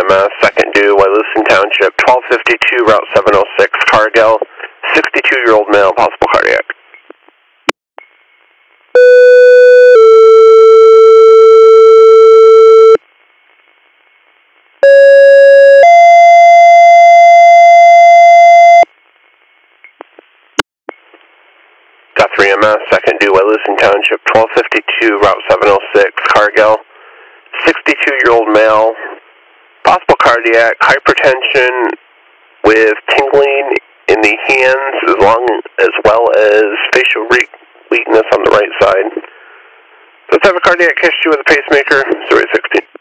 EMS, second due, Wyalusing Township, 1252, Route 706, Cargill, 62-year-old male, possible cardiac. Got 3 EMS, second due, Wyalusing Township, 1252, Route 706, Cargill, 62-year-old male, possible cardiac, hypertension with tingling in the hands as well as facial weakness on the right side. Let's have a cardiac history with a pacemaker, 0816.